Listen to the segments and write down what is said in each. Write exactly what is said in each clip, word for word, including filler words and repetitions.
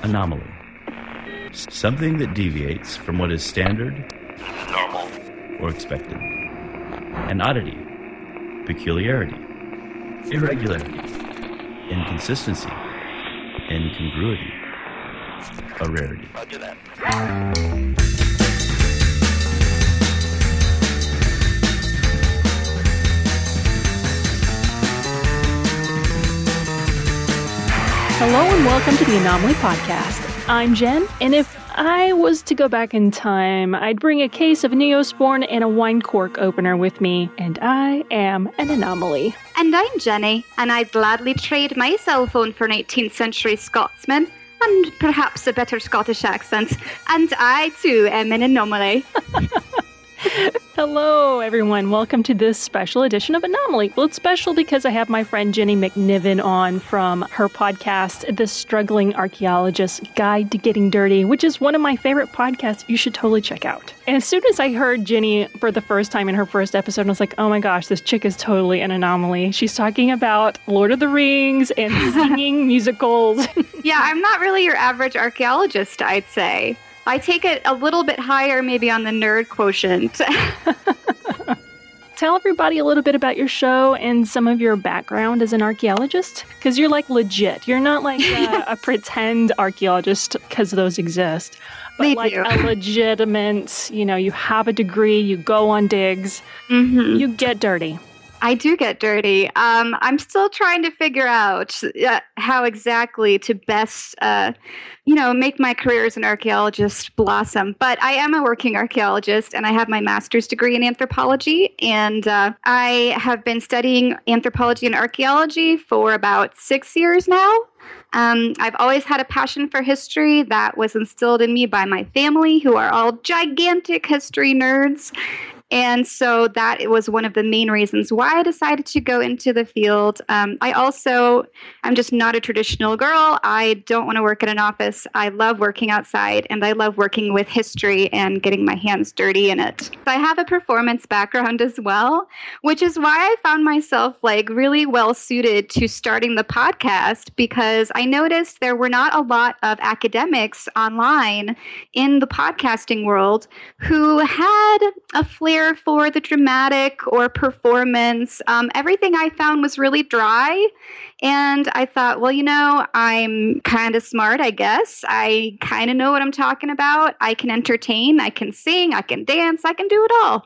Anomaly. Something that deviates from what is standard, normal, or expected. An oddity, peculiarity, irregularity, inconsistency, incongruity, a rarity. Roger that. Hello and welcome to the Anomaly Podcast. I'm Jen, and if I was to go back in time, I'd bring a case of Neosporin and a wine cork opener with me, and I am an anomaly. And I'm Jenny, and I'd gladly trade my cell phone for nineteenth century Scotsman, and perhaps a better Scottish accent. And I, too, am an anomaly. Hello, everyone. Welcome to this special edition of Anomaly. Well, it's special because I have my friend Jenny McNiven on from her podcast, The Struggling Archaeologist's Guide to Getting Dirty, which is one of my favorite podcasts you should totally check out. And as soon as I heard Jenny for the first time in her first episode, I was like, oh my gosh, this chick is totally an anomaly. She's talking about Lord of the Rings and singing musicals. Yeah, I'm not really your average archaeologist, I'd say. I take it a little bit higher maybe on the nerd quotient. Tell everybody a little bit about your show and some of your background as an archaeologist, because you're like legit. You're not like a, a pretend archaeologist, because those exist. But They like do. a legitimate, you know, you have a degree, you go on digs, Mm-hmm. you get dirty. I do get dirty. Um, I'm still trying to figure out uh, how exactly to best, uh, you know, make my career as an archaeologist blossom. But I am a working archaeologist, and I have my master's degree in anthropology. And uh, I have been studying anthropology and archaeology for about six years now. Um, I've always had a passion for history that was instilled in me by my family, who are all gigantic history nerds. And so that was one of the main reasons why I decided to go into the field. Um, I also, I'm just not a traditional girl. I don't want to work in an office. I love working outside, and I love working with history and getting my hands dirty in it. I have a performance background as well, which is why I found myself like really well suited to starting the podcast, because I noticed there were not a lot of academics online in the podcasting world who had a flair for the dramatic or performance. Um, everything I found was really dry. And I thought, well, you know, I'm kind of smart, I guess. I kind of know what I'm talking about. I can entertain, I can sing, I can dance, I can do it all.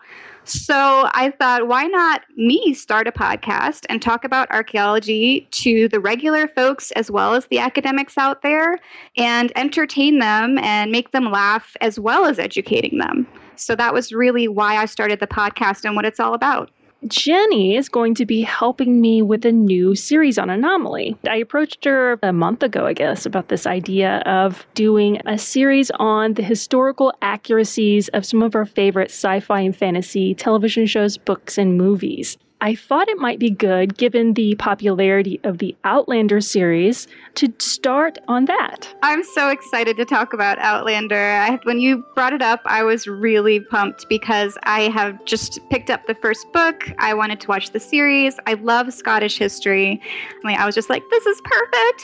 So I thought, why not me start a podcast and talk about archaeology to the regular folks as well as the academics out there, and entertain them and make them laugh as well as educating them. So that was really why I started the podcast and what it's all about. Jenny is going to be helping me with a new series on Anomaly. I approached her a month ago, I guess, about this idea of doing a series on the historical accuracies of some of our favorite sci-fi and fantasy television shows, books, and movies. I thought it might be good, given the popularity of the Outlander series, to start on that. I'm so excited to talk about Outlander. I, when you brought it up, I was really pumped because I have just picked up the first book. I wanted to watch the series. I love Scottish history. I mean, I was just like, this is perfect.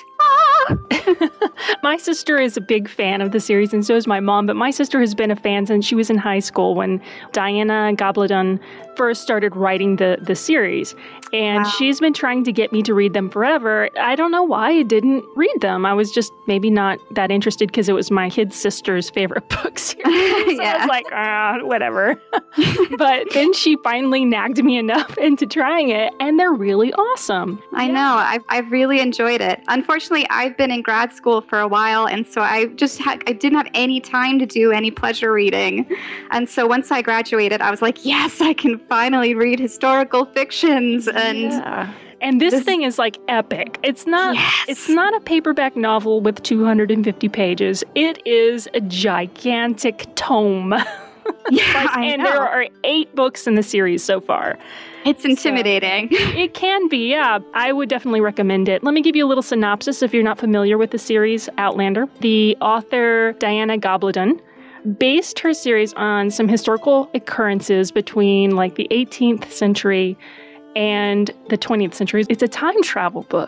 Ah! My sister is a big fan of the series, and so is my mom, but my sister has been a fan since she was in high school when Diana Gabaldon first started writing the, the series. And Wow. she's been trying to get me to read them forever. I don't know why I didn't read them. I was just maybe not that interested because it was my kid sister's favorite book series. So I Yeah. was like, ah, whatever. But then she finally nagged me enough into trying it, and they're really awesome. I Yeah. know. I've, I've really enjoyed it. Unfortunately, I've been in grad school for a while, and so I just had, I didn't have any time to do any pleasure reading. And so once I graduated, I was like, yes, I can finally read historical fictions. And Yeah. And this, This- thing is like epic. It's not Yes. it's not a paperback novel with two hundred fifty pages. It is a gigantic tome. yeah, Like, I and know. there are eight books in the series so far. It's intimidating. It can be, yeah. I would definitely recommend it. Let me give you a little synopsis if you're not familiar with the series Outlander. The author, Diana Gabaldon, based her series on some historical occurrences between like the eighteenth century and the twentieth century. It's a time travel book.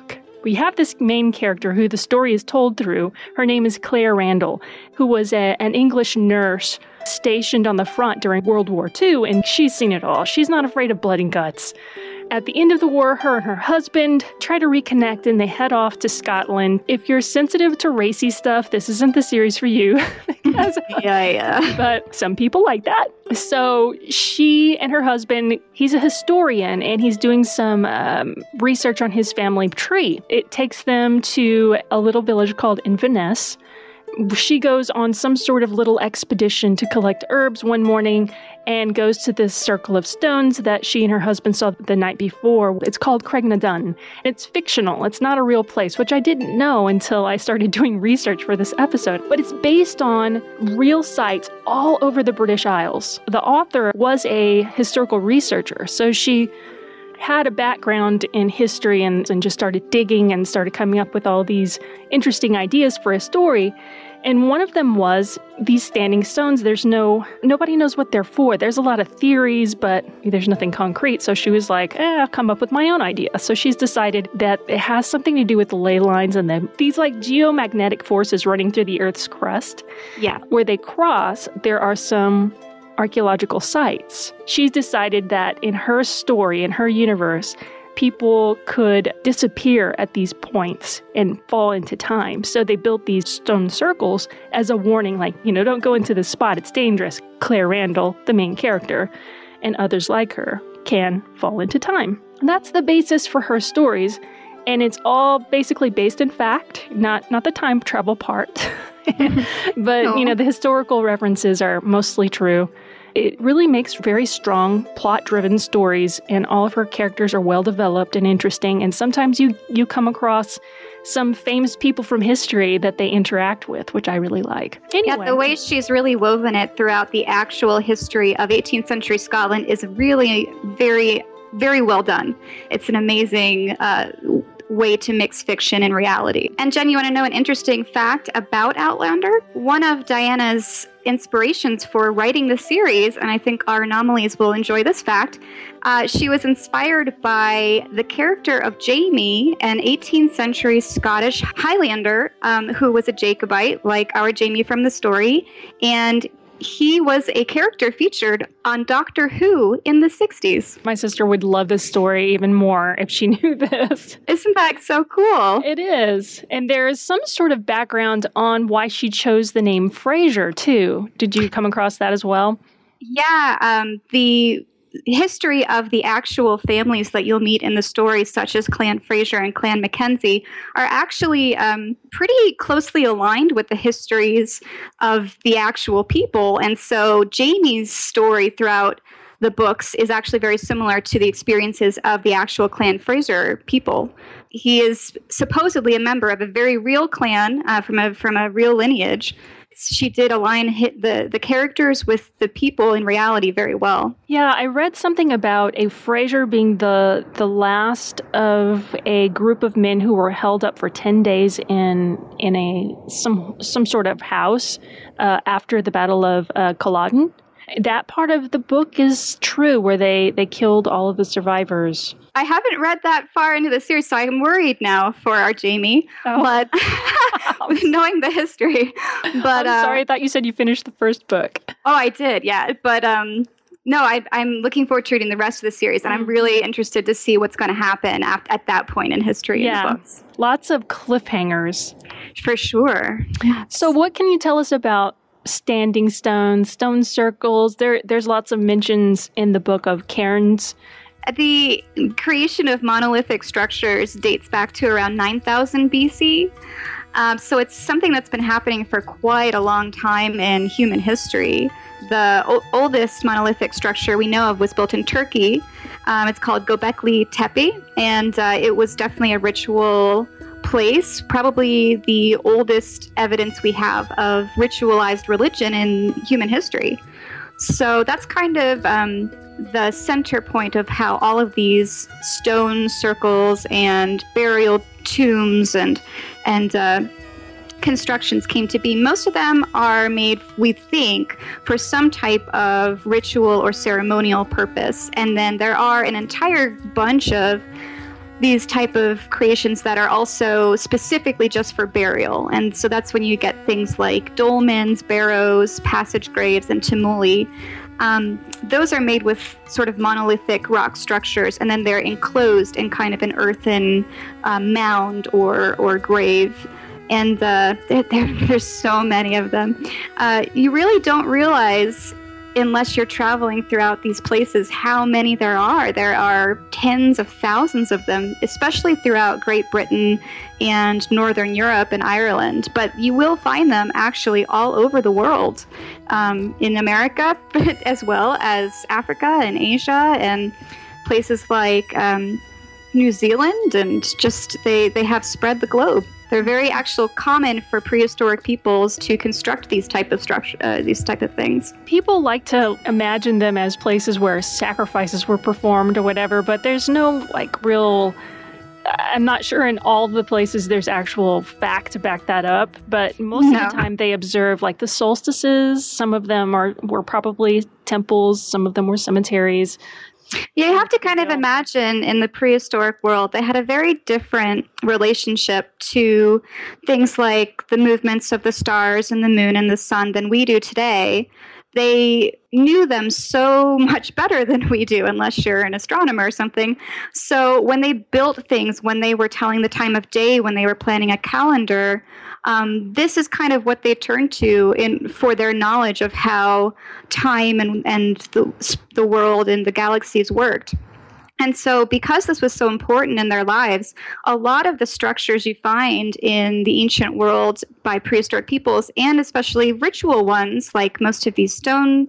We have this main character who the story is told through. Her name is Claire Randall, who was a, an English nurse stationed on the front during World War Two, and she's seen it all. She's not afraid of blood and guts. At the end of the war, her and her husband try to reconnect, and they head off to Scotland. If you're sensitive to racy stuff, this isn't the series for you. yeah, yeah. But some people like that. So she and her husband, he's a historian, and he's doing some um, research on his family tree. It takes them to a little village called Inverness. She goes on some sort of little expedition to collect herbs one morning and goes to this circle of stones that she and her husband saw the night before. It's called Craignadown. It's fictional. It's not a real place, which I didn't know until I started doing research for this episode. But it's based on real sites all over the British Isles. The author was a historical researcher, so she had a background in history and, and just started digging and started coming up with all these interesting ideas for a story. And one of them was these standing stones. There's no, nobody knows what they're for. There's a lot of theories, but there's nothing concrete. So she was like, eh, I'll come up with my own idea. So she's decided that it has something to do with the ley lines and the, these like geomagnetic forces running through the Earth's crust. Yeah. Where they cross, there are some archaeological sites. She's decided that in her story, in her universe, people could disappear at these points and fall into time. So they built these stone circles as a warning, like, you know, don't go into this spot, it's dangerous. Claire Randall, the main character, and others like her can fall into time. And that's the basis for her stories. And it's all basically based in fact, not not the time travel part. But, no. you know, the historical references are mostly true. It really makes very strong, plot-driven stories, and all of her characters are well-developed and interesting. And sometimes you, you come across some famous people from history that they interact with, which I really like. Anyway. Yeah, the way she's really woven it throughout the actual history of eighteenth century Scotland is really very, very well done. It's an amazing uh, way to mix fiction and reality. And Jen, you want to know an interesting fact about Outlander? One of Diana's inspirations for writing the series, and I think our anomalies will enjoy this fact, uh, she was inspired by the character of Jamie, an eighteenth century Scottish Highlander um, who was a Jacobite, like our Jamie from the story, and he was a character featured on Doctor Who in the sixties. My sister would love this story even more if she knew this. Isn't that so cool? It is. And there is some sort of background on why she chose the name Fraser, too. Did you come across that as well? Yeah. Um, the history of the actual families that you'll meet in the story, such as Clan Fraser and Clan Mackenzie, are actually um, pretty closely aligned with the histories of the actual people. And so Jamie's story throughout the books is actually very similar to the experiences of the actual Clan Fraser people. He is supposedly a member of a very real clan uh, from a from a real lineage. She did align hit the, the characters with the people in reality very well. Yeah, I read something about a Fraser being the the last of a group of men who were held up for ten days in in a some some sort of house uh, after the Battle of uh, Culloden. That part of the book is true, where they, they killed all of the survivors. I haven't read that far into the series, so I'm worried now for our Jamie. Oh. But knowing the history, but I'm uh, sorry, I thought you said you finished the first book. Oh, I did, yeah. But um, no, I, I'm looking forward to reading the rest of the series, and I'm really interested to see what's going to happen at, at that point in history yeah. in the books. Lots of cliffhangers, for sure. So, what can you tell us about standing stones, stone circles? There, there's lots of mentions in the book of cairns. The creation of monolithic structures dates back to around nine thousand B C. Um, so it's something that's been happening for quite a long time in human history. The o- oldest monolithic structure we know of was built in Turkey. Um, it's called Göbekli Tepe, and uh, it was definitely a ritual place, probably the oldest evidence we have of ritualized religion in human history. So that's kind of um, the center point of how all of these stone circles and burial tombs and and uh, constructions came to be. Most of them are made, we think, for some type of ritual or ceremonial purpose. And then there are an entire bunch of these type of creations that are also specifically just for burial. And so that's when you get things like dolmens, barrows, passage graves, and tumuli. Um, those are made with sort of monolithic rock structures, and then they're enclosed in kind of an earthen uh, mound or, or grave. And uh, there, there, there's so many of them. Uh, you really don't realize, unless you're traveling throughout these places, how many there are. There are tens of thousands of them, especially throughout Great Britain and Northern Europe and Ireland. But you will find them actually all over the world, um, in America, as well as Africa and Asia and places like um, New Zealand, and just they, they have spread the globe. They're very actual common for prehistoric peoples to construct these type of structure, uh, these type of things. People like to imagine them as places where sacrifices were performed or whatever, but there's no like real. I'm not sure in all the places there's actual fact to back that up, but most no. of the time they observe like the solstices. Some of them are were probably temples. Some of them were cemeteries. You have to kind of imagine in the prehistoric world, they had a very different relationship to things like the movements of the stars and the moon and the sun than we do today. They knew them so much better than we do, unless you're an astronomer or something. So when they built things, when they were telling the time of day, when they were planning a calendar, um, this is kind of what they turned to in for their knowledge of how time and, and the, the world and the galaxies worked. And so because this was so important in their lives, a lot of the structures you find in the ancient world by prehistoric peoples, and especially ritual ones, like most of these stone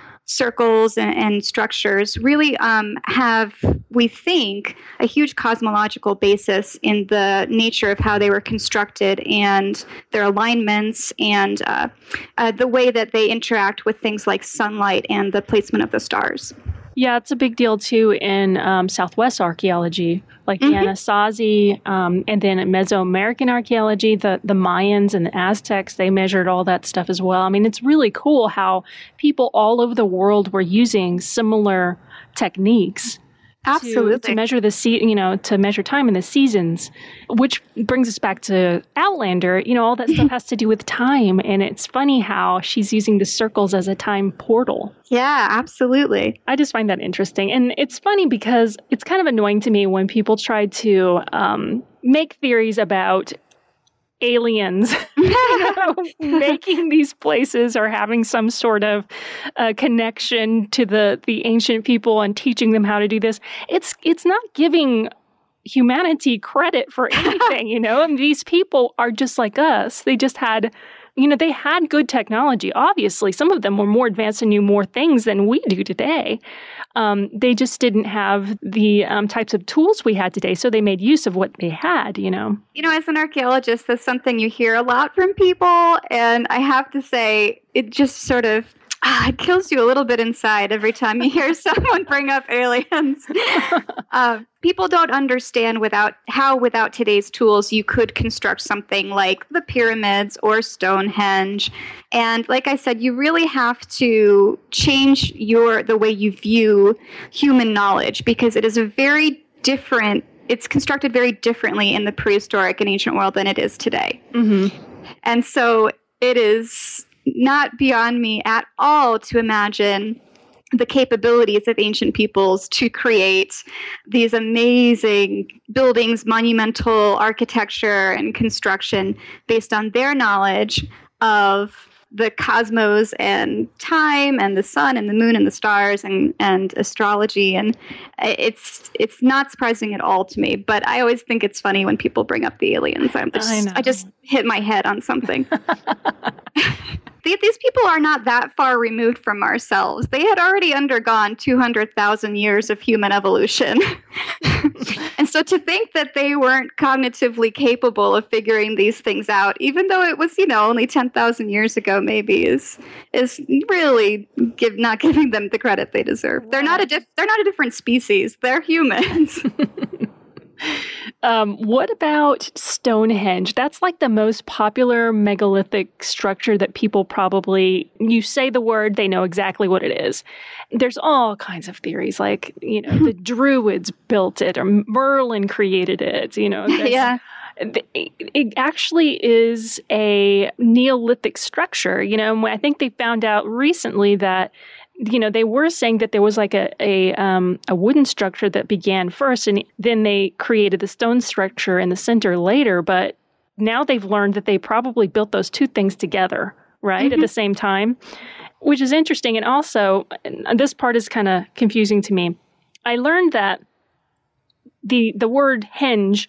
circles and, and structures, really um, have, we think, a huge cosmological basis in the nature of how they were constructed and their alignments and uh, uh, the way that they interact with things like sunlight and the placement of the stars. Yeah, it's a big deal, too, in um, Southwest archaeology, like Mm-hmm. the Anasazi, um, and then in Mesoamerican archaeology, the, the Mayans and the Aztecs, they measured all that stuff as well. I mean, it's really cool how people all over the world were using similar techniques. Absolutely. To, to measure the se- you know, to measure time in the seasons, which brings us back to Outlander. You know, all that stuff has to do with time, and it's funny how she's using the circles as a time portal. Yeah, absolutely. I just find that interesting, and it's funny because it's kind of annoying to me when people try to um, make theories about aliens you know, making these places or having some sort of uh, connection to the the ancient people and teaching them how to do this. It's it's not giving humanity credit for anything, you know. And these people are just like us. They just had, you know, they had good technology. Obviously, some of them were more advanced and knew more things than we do today. Um, they just didn't have the um, types of tools we had today, so they made use of what they had, you know. You know, as an archaeologist, that's something you hear a lot from people, and I have to say, it just sort of ah, it kills you a little bit inside every time you hear someone bring up aliens. uh, people don't understand without how, without today's tools, you could construct something like the pyramids or Stonehenge. And like I said, you really have to change your the way you view human knowledge, because it is a very different, it's constructed very differently in the prehistoric and ancient world than it is today. Mm-hmm. And so it is not beyond me at all to imagine the capabilities of ancient peoples to create these amazing buildings, monumental architecture and construction based on their knowledge of the cosmos and time and the sun and the moon and the stars and, and astrology. And it's it's not surprising at all to me, but I always think it's funny when people bring up the aliens. I'm just, I know. I just hit my head on something. These people are not that far removed from ourselves. They had already undergone two hundred thousand years of human evolution. And so to think that they weren't cognitively capable of figuring these things out, even though it was, you know, only ten thousand years ago, maybe is is really give, not giving them the credit they deserve. They're not a diff, they're not a different species. They're humans. Um, what about Stonehenge? That's like the most popular megalithic structure that people probably, you say the word, they know exactly what it is. There's all kinds of theories, like, you know, the Druids built it or Merlin created it, you know. Yeah. It actually is a Neolithic structure, you know, and I think they found out recently that, you know, they were saying that there was like a a, um, a wooden structure that began first, and then they created the stone structure in the center later. But now they've learned that they probably built those two things together, right, mm-hmm. at the same time, which is interesting. And also, and this part is kind of confusing to me. I learned that the the word henge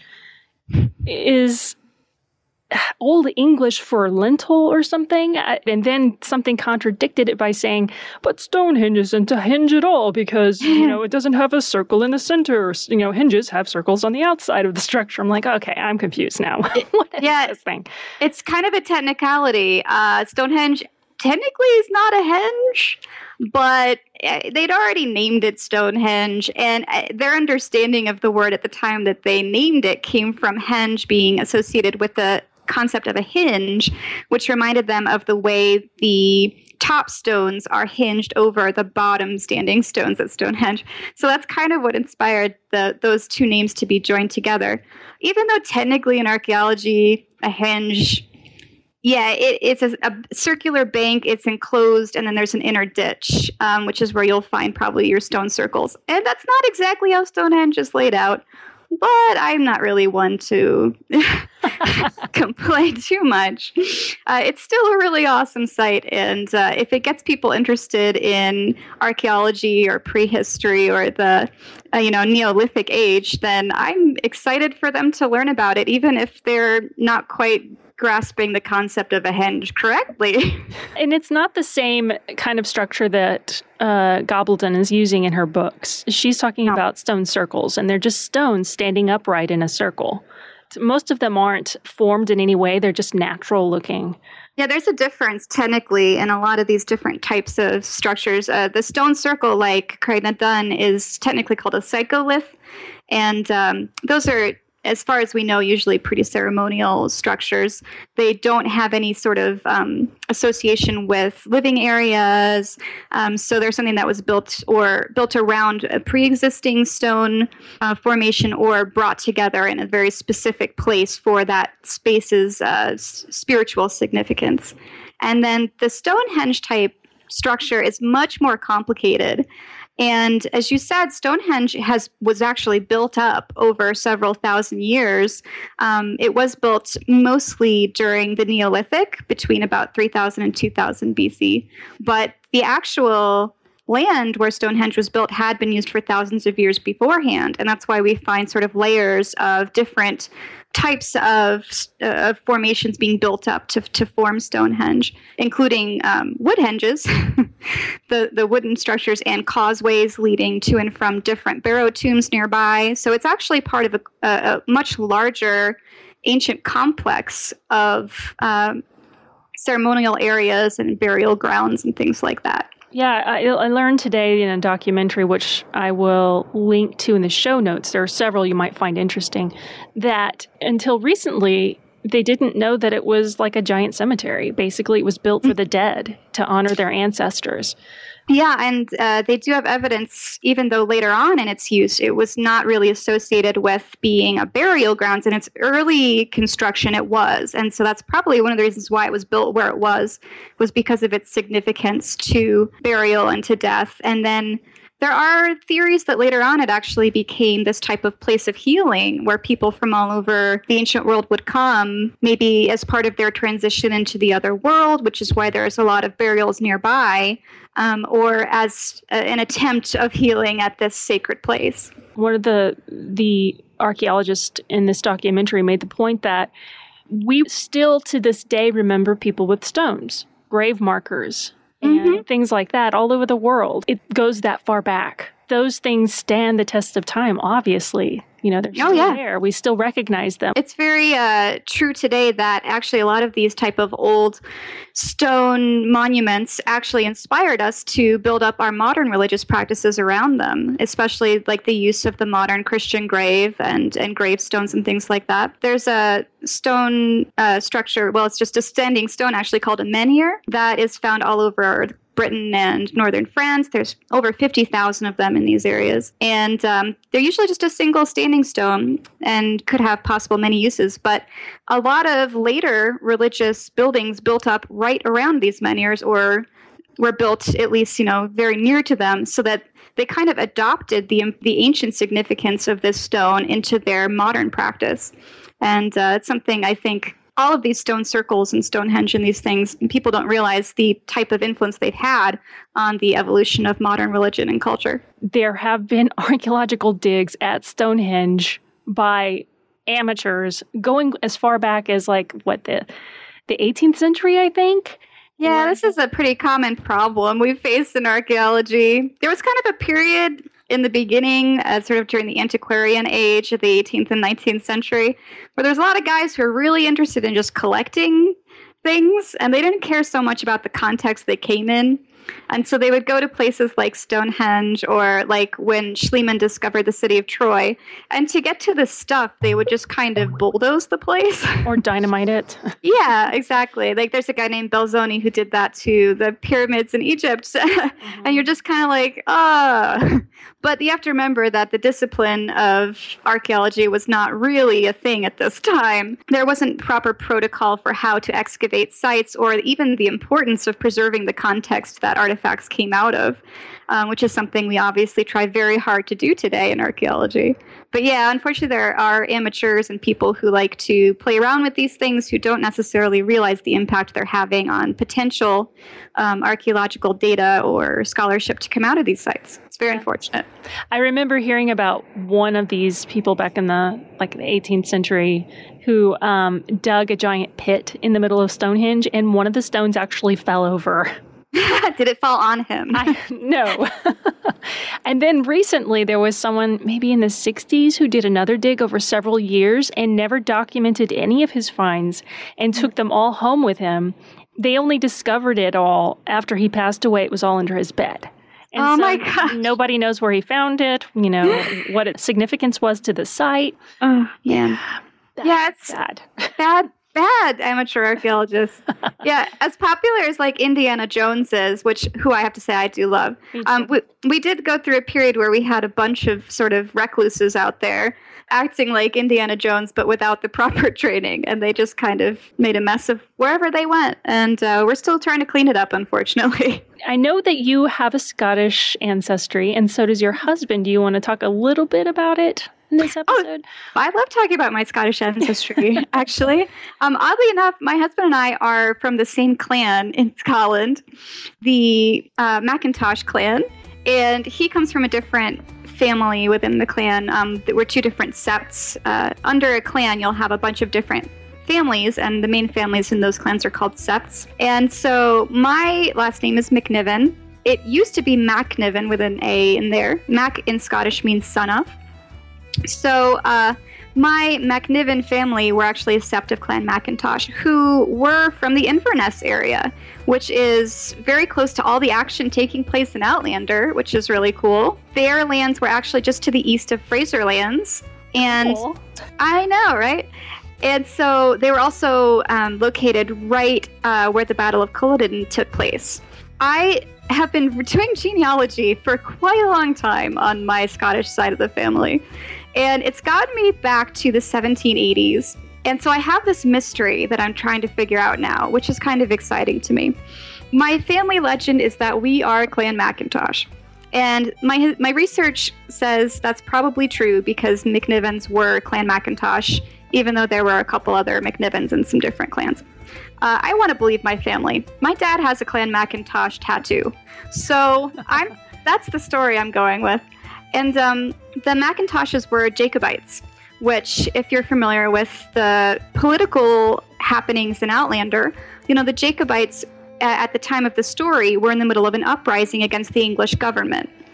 is Old English for lintel or something, and then something contradicted it by saying, but Stonehenge isn't a hinge at all because, you know, it doesn't have a circle in the center. You know, hinges have circles on the outside of the structure. I'm like, okay, I'm confused now. What is yeah, this thing? It's kind of a technicality. Uh, Stonehenge technically is not a henge, but they'd already named it Stonehenge, and their understanding of the word at the time that they named it came from henge being associated with the concept of a hinge, which reminded them of the way the top stones are hinged over the bottom standing stones at Stonehenge. So that's kind of what inspired the those two names to be joined together. Even though technically in archaeology, a henge, yeah, it, it's a, a circular bank, it's enclosed, and then there's an inner ditch, um, which is where you'll find probably your stone circles. And that's not exactly how Stonehenge is laid out. But I'm not really one to complain too much. Uh, it's still a really awesome site, and uh, if it gets people interested in archaeology or prehistory or the uh, you know Neolithic age, then I'm excited for them to learn about it, even if they're not quite grasping the concept of a henge correctly. And it's not the same kind of structure that uh, Gobbleton is using in her books. She's talking no. about stone circles, and they're just stones standing upright in a circle. Most of them aren't formed in any way. They're just natural looking. Yeah, there's a difference technically in a lot of these different types of structures. Uh, the stone circle, like Craigna Dun, is technically called a psycholith. And um, those are, as far as we know, usually pretty ceremonial structures. They don't have any sort of um, association with living areas. Um, so they're something that was built or built around a pre-existing stone uh, formation or brought together in a very specific place for that space's uh, s- spiritual significance. And then the Stonehenge type structure is much more complicated. And as you said, Stonehenge has was actually built up over several thousand years. Um, it was built mostly during the Neolithic, between about three thousand and two thousand B C. But the actual land where Stonehenge was built had been used for thousands of years beforehand. And that's why we find sort of layers of different types of uh, formations being built up to to form Stonehenge, including um, wood henges, the, the wooden structures, and causeways leading to and from different barrow tombs nearby. So it's actually part of a, a, a much larger ancient complex of um, ceremonial areas and burial grounds and things like that. Yeah, I, I learned today in a documentary, which I will link to in the show notes, there are several you might find interesting, that until recently, they didn't know that it was like a giant cemetery. Basically, it was built for the dead to honor their ancestors. Yeah, and uh, they do have evidence, even though later on in its use, it was not really associated with being a burial grounds. In its early construction, it was. And so that's probably one of the reasons why it was built where it was, was because of its significance to burial and to death. And then there are theories that later on it actually became this type of place of healing where people from all over the ancient world would come, maybe as part of their transition into the other world, which is why there's a lot of burials nearby, um, or as a, an attempt of healing at this sacred place. One of the the archaeologists in this documentary made the point that we still to this day remember people with stones, grave markers, and mm-hmm. things like that all over the world. It goes that far back. those things stand the test of time, obviously. You know, they're still oh, yeah. there. We still recognize them. It's very uh, true today that actually a lot of these type of old stone monuments actually inspired us to build up our modern religious practices around them, especially like the use of the modern Christian grave and, and gravestones and things like that. There's a stone uh, structure, well, it's just a standing stone actually called a menhir that is found all over Britain and northern France. There's over fifty thousand of them in these areas. And um, they're usually just a single standing stone and could have possible many uses. But a lot of later religious buildings built up right around these menhirs or were built at least, you know, very near to them so that they kind of adopted the, the ancient significance of this stone into their modern practice. And uh, it's something I think all of these stone circles and Stonehenge and these things, people don't realize the type of influence they've had on the evolution of modern religion and culture. There have been archaeological digs at Stonehenge by amateurs going as far back as like, what, the, the eighteenth century, I think? Yeah, this is a pretty common problem we face in archaeology. There was kind of a period in the beginning, uh, sort of during the antiquarian age of the eighteenth and nineteenth century, where there's a lot of guys who are really interested in just collecting things, and they didn't care so much about the context they came in. And so they would go to places like Stonehenge or like when Schliemann discovered the city of Troy. And to get to this stuff, they would just kind of bulldoze the place. Or dynamite it. Yeah, exactly. Like there's a guy named Belzoni who did that to the pyramids in Egypt. Mm-hmm. And you're just kind of like, ah. But you have to remember that the discipline of archaeology was not really a thing at this time. There wasn't proper protocol for how to excavate sites or even the importance of preserving the context that artifacts came out of, um, which is something we obviously try very hard to do today in archaeology. But yeah, unfortunately, there are amateurs and people who like to play around with these things who don't necessarily realize the impact they're having on potential um, archaeological data or scholarship to come out of these sites. It's very unfortunate. I remember hearing about one of these people back in the like the eighteenth century who um, dug a giant pit in the middle of Stonehenge, and one of the stones actually fell over. Did it fall on him? I, no. And then recently there was someone maybe in the sixties who did another dig over several years and never documented any of his finds and took them all home with him. They only discovered it all after he passed away. It was all under his bed. And oh so my gosh. Nobody knows where he found it, you know, what its significance was to the site. Oh, man. That's yeah, it's sad. Bad. Bad amateur archaeologists. Yeah, as popular as like Indiana Jones is, which who I have to say I do love. Um, we we did go through a period where we had a bunch of sort of recluses out there acting like Indiana Jones, but without the proper training, and they just kind of made a mess of wherever they went. And uh, we're still trying to clean it up, unfortunately. I know that you have a Scottish ancestry, and so does your husband. Do you want to talk a little bit about it in this episode? Oh, I love talking about my Scottish ancestry, actually. Um, oddly enough, my husband and I are from the same clan in Scotland, the uh, Macintosh clan, and he comes from a different family within the clan. Um, we're two different septs. Uh, under a clan, you'll have a bunch of different families, and the main families in those clans are called septs. And so my last name is McNiven. It used to be MacNiven with an A in there. Mac in Scottish means son of. So uh, my MacNiven family were actually a sept of Clan Macintosh, who were from the Inverness area, which is very close to all the action taking place in Outlander, which is really cool. Their lands were actually just to the east of Fraser Lands. And cool. I know, right? And so they were also um, located right uh, where the Battle of Culloden took place. I have been doing genealogy for quite a long time on my Scottish side of the family. And it's gotten me back to the seventeen eighties. And so I have this mystery that I'm trying to figure out now, which is kind of exciting to me. My family legend is that we are Clan Macintosh. And my my research says that's probably true because McNivens were Clan Macintosh, even though there were a couple other McNivens in some different clans. Uh, I want to believe my family. My dad has a Clan Macintosh tattoo. So I'm that's the story I'm going with. And um, the Macintoshes were Jacobites, which, if you're familiar with the political happenings in Outlander, you know, the Jacobites, uh, at the time of the story, were in the middle of an uprising against the English government.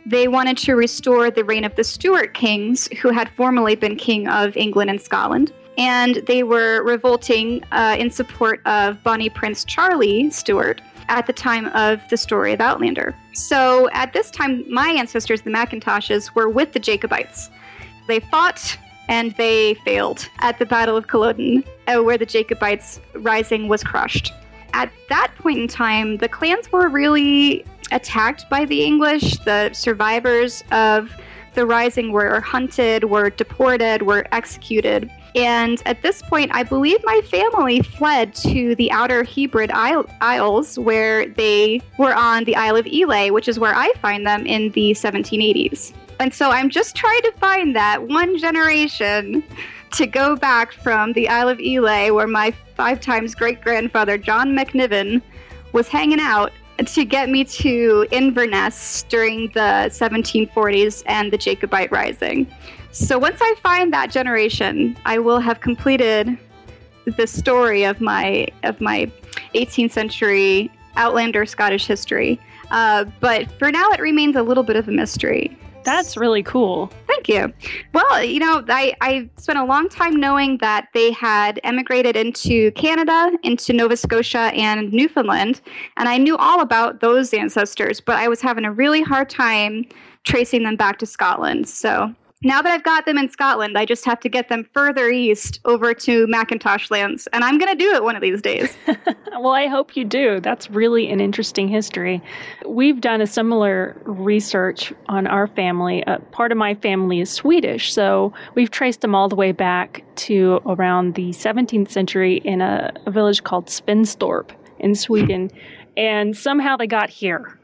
They wanted to restore the reign of the Stuart kings, who had formerly been king of England and Scotland. And they were revolting uh, in support of Bonnie Prince Charlie Stuart at the time of the story of Outlander. So at this time, my ancestors, the Macintoshes, were with the Jacobites. They fought and they failed at the Battle of Culloden, uh, where the Jacobites' rising was crushed. At that point in time, the clans were really attacked by the English. The survivors of the rising were hunted, were deported, were executed. And at this point, I believe my family fled to the Outer Hebrides Isles, where they were on the Isle of Ely, which is where I find them in the seventeen eighties. And so I'm just trying to find that one generation to go back from the Isle of Ely, where my five times great-grandfather, John McNiven, was hanging out, to get me to Inverness during the seventeen forties and the Jacobite Rising. So once I find that generation, I will have completed the story of my of my eighteenth century Outlander Scottish history. Uh, but for now, it remains a little bit of a mystery. That's really cool. Thank you. Well, you know, I, I spent a long time knowing that they had emigrated into Canada, into Nova Scotia and Newfoundland, and I knew all about those ancestors, but I was having a really hard time tracing them back to Scotland. So now that I've got them in Scotland, I just have to get them further east over to Macintosh lands, and I'm going to do it one of these days. Well, I hope you do. That's really an interesting history. We've done a similar research on our family. Uh, part of my family is Swedish, so we've traced them all the way back to around the seventeenth century in a, a village called Svenstorp in Sweden, and somehow they got here.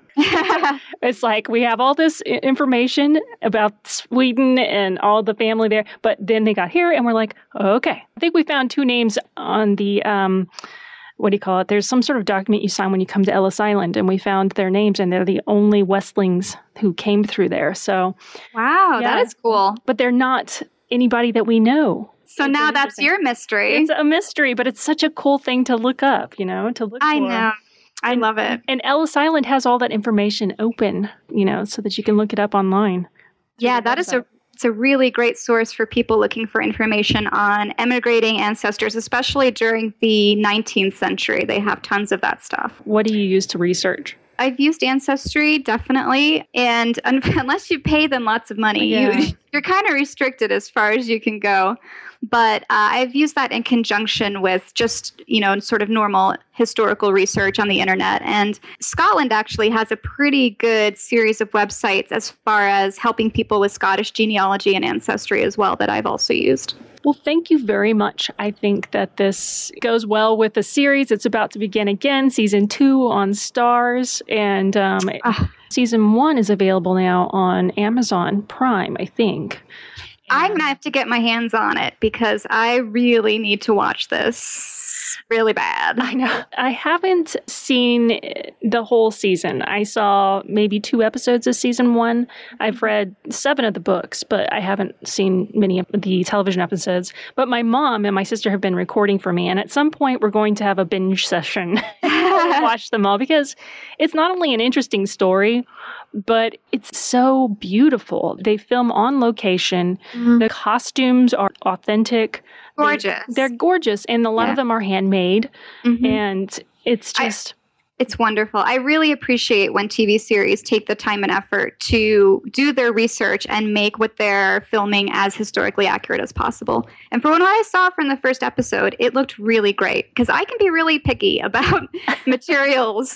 It's like we have all this information about Sweden and all the family there, but then they got here and we're like, okay. I think we found two names on the, um, what do you call it? There's some sort of document you sign when you come to Ellis Island, and we found their names, and they're the only Westlings who came through there. So, wow, yeah, that is cool. But they're not anybody that we know. So it's now that's your mystery. It's a mystery, but it's such a cool thing to look up, you know, to look I for. I know. I and, love it. And Ellis Island has all that information open, you know, so that you can look it up online. Yeah, that is a it's a really great source for people looking for information on emigrating ancestors, especially during the nineteenth century. They have tons of that stuff. What do you use to research? I've used Ancestry, definitely. And un- unless you pay them lots of money, yeah. you, you're kind of restricted as far as you can go. But uh, I've used that in conjunction with just, you know, sort of normal historical research on the internet. And Scotland actually has a pretty good series of websites as far as helping people with Scottish genealogy and ancestry as well that I've also used. Well, thank you very much. I think that this goes well with the series. It's about to begin again, season two on Starz. And um, uh, season one is available now on Amazon Prime, I think. I'm going to have to get my hands on it because I really need to watch this really bad. I know. I haven't seen the whole season. I saw maybe two episodes of season one. I've read seven of the books, but I haven't seen many of the television episodes. But my mom and my sister have been recording for me, and at some point we're going to have a binge session and watch them all because it's not only an interesting story, but it's so beautiful. They film on location. Mm-hmm. The costumes are authentic. Gorgeous. They, they're gorgeous, and a lot yeah. of them are handmade. Mm-hmm. And it's just... I, it's wonderful. I really appreciate when T V series take the time and effort to do their research and make what they're filming as historically accurate as possible. And from what I saw from the first episode, it looked really great because I can be really picky about materials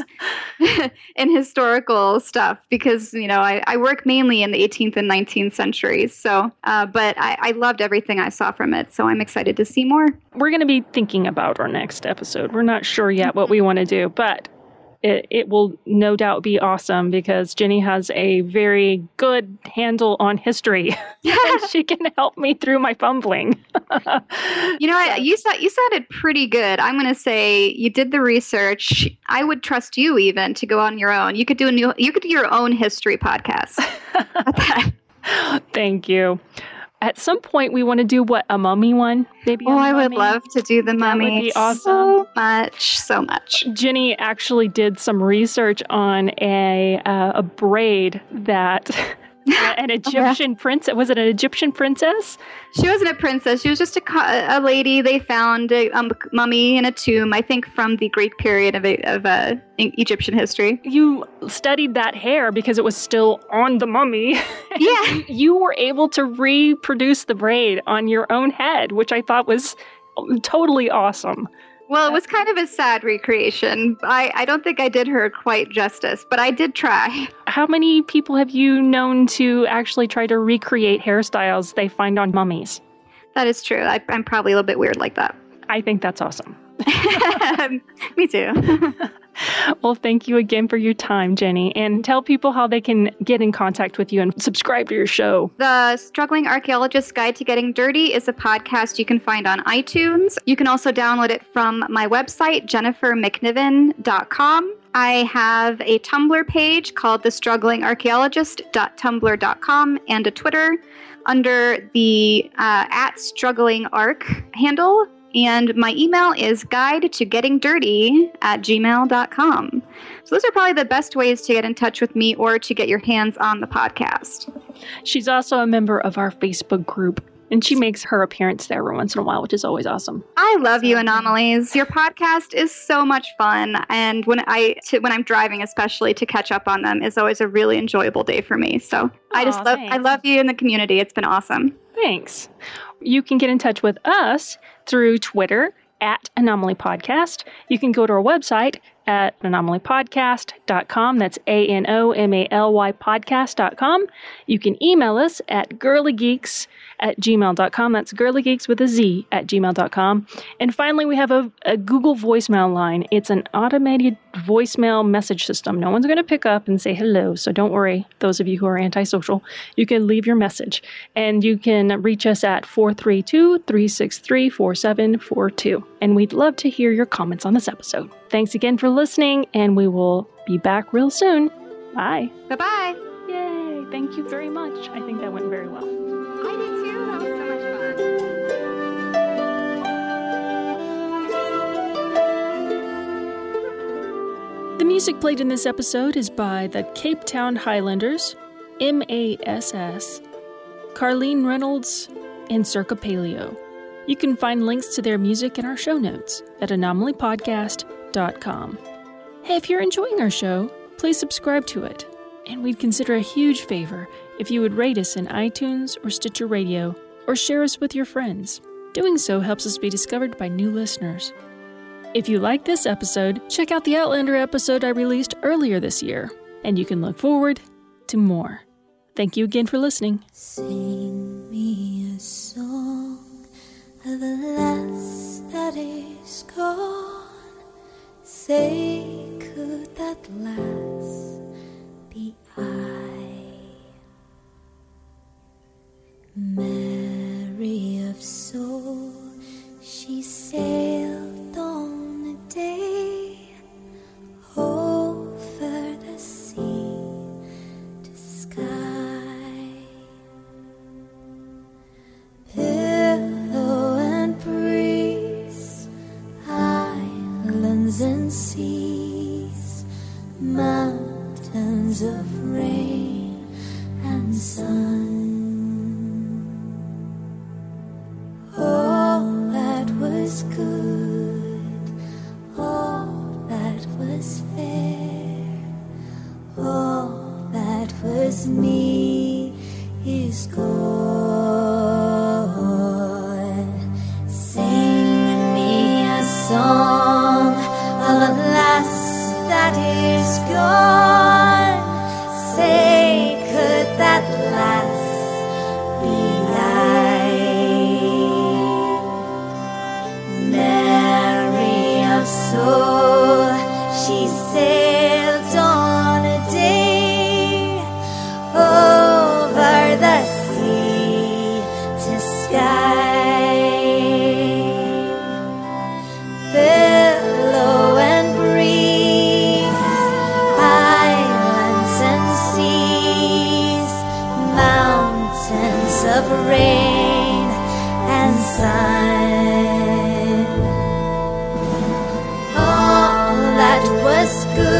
and historical stuff because, you know, I, I work mainly in the eighteenth and nineteenth centuries. So, uh, but I, I loved everything I saw from it. So I'm excited to see more. We're going to be thinking about our next episode. We're not sure yet what we want to do, but It, it will no doubt be awesome because Jenny has a very good handle on history. And she can help me through my fumbling. You know what? You, you sounded pretty good. I'm going to say you did the research. I would trust you even to go on your own. You could do a new, you could do your own history podcast. Thank you. At some point, we want to do what, a mummy one? Maybe. Oh, a I would mummy? love to do the mummy. That would be awesome. So much, so much. Jenny actually did some research on a uh, a braid that an Egyptian princess, was it an Egyptian princess? She wasn't a princess. She was just a, a lady. They found a um, mummy in a tomb, I think from the Greek period of, of uh, Egyptian history. You studied that hair because it was still on the mummy. Yeah. you, you were able to reproduce the braid on your own head, which I thought was totally awesome. Well, it was kind of a sad recreation. I, I don't think I did her quite justice, but I did try. How many people have you known to actually try to recreate hairstyles they find on mummies? That is true. I, I'm probably a little bit weird like that. I think that's awesome. Me too. Well, thank you again for your time, Jenny. And tell people how they can get in contact with you and subscribe to your show. The Struggling Archaeologist's Guide to Getting Dirty is a podcast you can find on iTunes. You can also download it from my website, jennifer mcniven dot com. I have a Tumblr page called the struggling archaeologist dot tumblr dot com and a Twitter under the uh, at strugglingArch handle. And my email is guide to getting dirty at gmail dot com. So those are probably the best ways to get in touch with me or to get your hands on the podcast. She's also a member of our Facebook group, and she makes her appearance there every once in a while, which is always awesome. I love you, Anomalies. Your podcast is so much fun, and when I to, when I'm driving, especially to catch up on them, is always a really enjoyable day for me. So I just Aw, love thanks. I love you in the community. It's been awesome. Thanks. You can get in touch with us through Twitter at Anomaly Podcast. You can go to our website at anomaly podcast dot com. That's A N O M A L Y podcast dot com. You can email us at girlygeeks at gmail dot com. That's girlygeeks with a Z at gmail dot com. And finally, we have a, a Google voicemail line. It's an automated voicemail message system. No one's going to pick up and say hello, so don't worry, those of you who are antisocial. You can leave your message, and you can reach us at four three two, three six three, four seven four two. And we'd love to hear your comments on this episode. Thanks again for listening, and we will be back real soon. Bye. Bye-bye. Yay. Thank you very much. I think that went very well. I did too. That was so much fun. The music played in this episode is by the Cape Town Highlanders, M A S S, Carlene Reynolds, and Circa Paleo. You can find links to their music in our show notes at anomaly podcast dot com. Hey, if you're enjoying our show, please subscribe to it. And we'd consider a huge favor if you would rate us in iTunes or Stitcher Radio, or share us with your friends. Doing so helps us be discovered by new listeners. If you like this episode, check out the Outlander episode I released earlier this year, and you can look forward to more. Thank you again for listening. Sing me a song of the last that is gone. Say, could that last be I? Mary of soul, she sailed on a day over the sea to sky. Pillow and breeze, islands and seas, mountains of rain and sun. All that was good, all that was fair, all that was me is gone. Sing me a song of the last that is gone. Say, could that last be I? Mary of soul, she sailed on a day. Oh, of rain and sun. All that was good